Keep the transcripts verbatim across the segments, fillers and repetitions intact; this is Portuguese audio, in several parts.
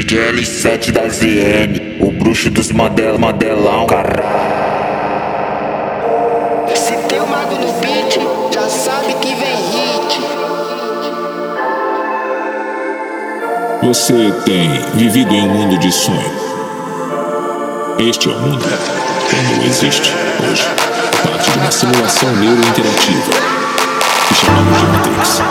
D J L sete da Z N, o bruxo dos model, modelão, caralho. Se tem o mago no beat, já sabe que vem hit. Você tem vivido em um mundo de sonho. Este é o mundo como existe hoje, parte de uma simulação neurointerativa que chamamos de Matrix.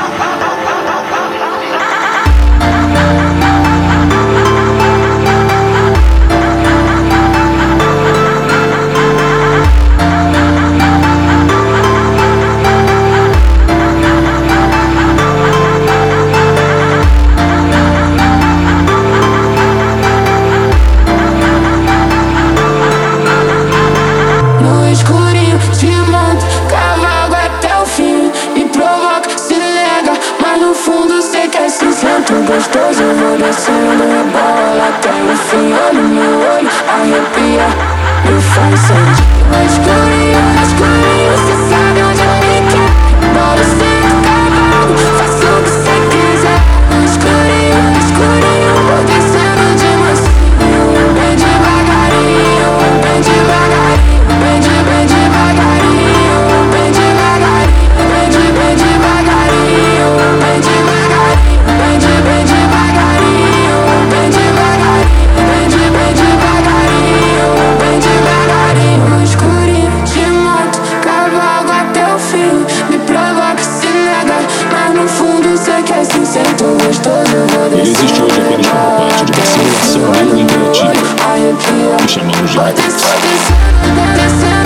Gostoso, eu vou descendo, rebola até o fim. Olha o meu olho, arrepia, me faz sentir. No escurinho, no escurinho, cê sabe onde eu me quero. Bora ser do cavalo, faça o que cê quiser. No escurinho, no escurinho, vou descendo de mansinho. Bem devagarinho, bem devagarinho. Bem de, bem devagarinho, bem devagarinho. Bem de, bem devagarinho, bem devagarinho. Bem de, bem devagarinho, bem devagarinho. Bem de, bem devagarinho, bem devagarinho. No escurinho, te monto, cavalo até o fim. Me provoca, se nega, mas no fundo cê quer sim. Sento gostoso, eu vou descer. Ele existe hoje apenas como parte de uma simulação neurointerativa que chamamos de Matrix.